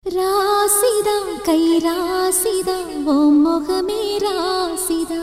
ராசிதா கை ராசிதா ஓ முகமே ராசிதா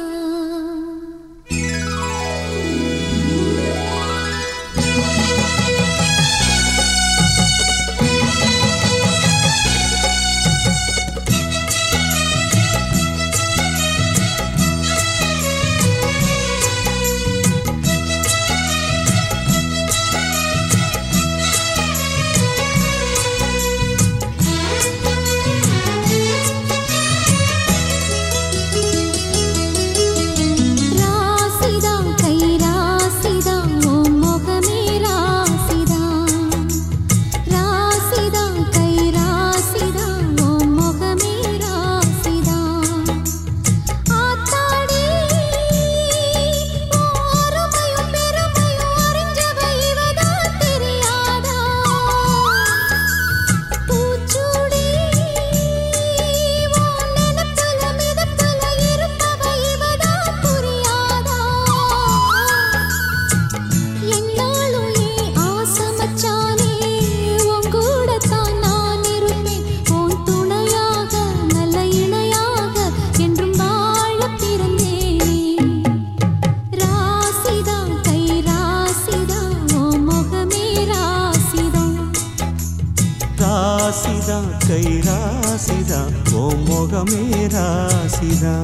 ராசிதா கை ராசிதா ஓ முகமே ராசிதா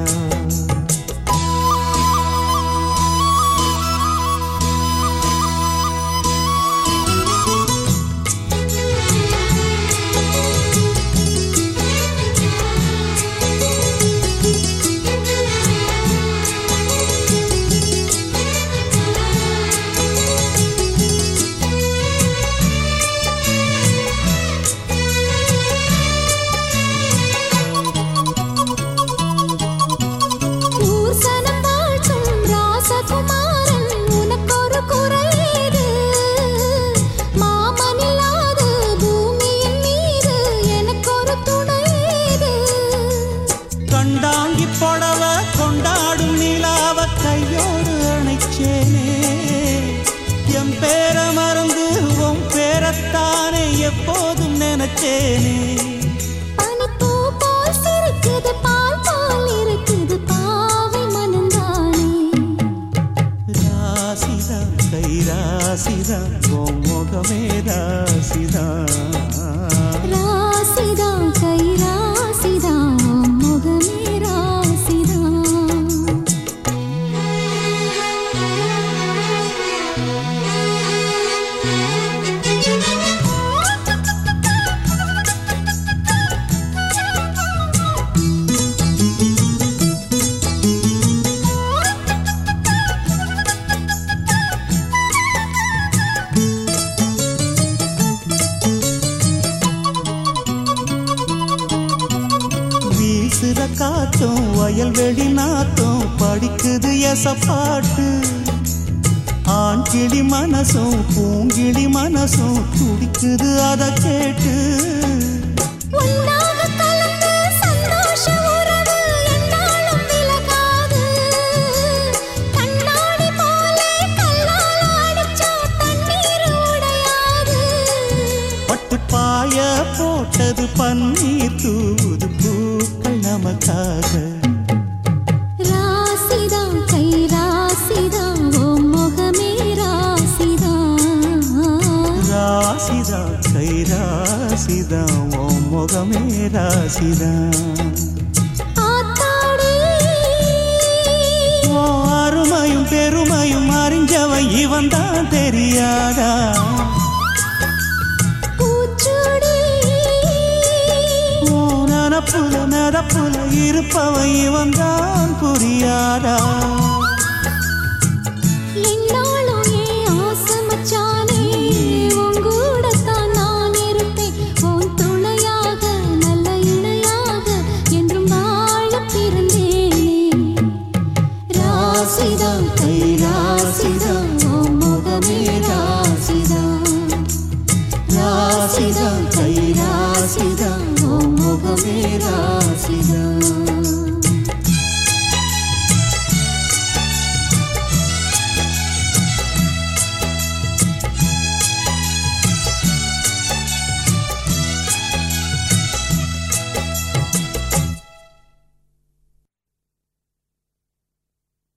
கண்டாங்கி புடவ கொண்டாடும் நிலாவ கையோடு அணைச்சேனே என் பேர மறந்து உன் பேரத்தானே எப்போதும் நினைச்சேனே பனிப்பூ போல் சிரிக்குது பால் போல் இருக்குது பாவை மனந்தானே ராசிதா கை ராசிதா ஓ முகமே ராசிதா ராசிதா கை ராசிதா வீசுற காத்தும் வயல்வெளி நாத்தும் படிக்குது எசப்பாட்டு ஆண் கிளி மனசும் பூங்கிளி மனசும் துடிக்குது அத கேட்டு பட்டு பாய போட்டது பன்னீர் தூது பூக்கள் நமக்காக ராசிதா கை ராசிதா ஓ முகமே ராசிதா ராசிதா கை ராசிதா ஓ முகமே ராசிதா ஓ அருமையும் பெருமையும் அறிஞ்சவன் இவன் தான் தெரியாதா நனப்புல நடப்புல இருப்பவன் இவன் தான் புரியாதா என்னாலும் ஏன் ஆசை மச்சானே உன் கூடத்தான் நான் இருப்பேன் உன் துணையாக நல்ல இணையாக என்றும் வாழ பிறந்தேனே ராசிதா கை ராசிதா ஓ முகமே ராசிதா ராசிதா கை ராசிதா ஓ முகமே ராசிதா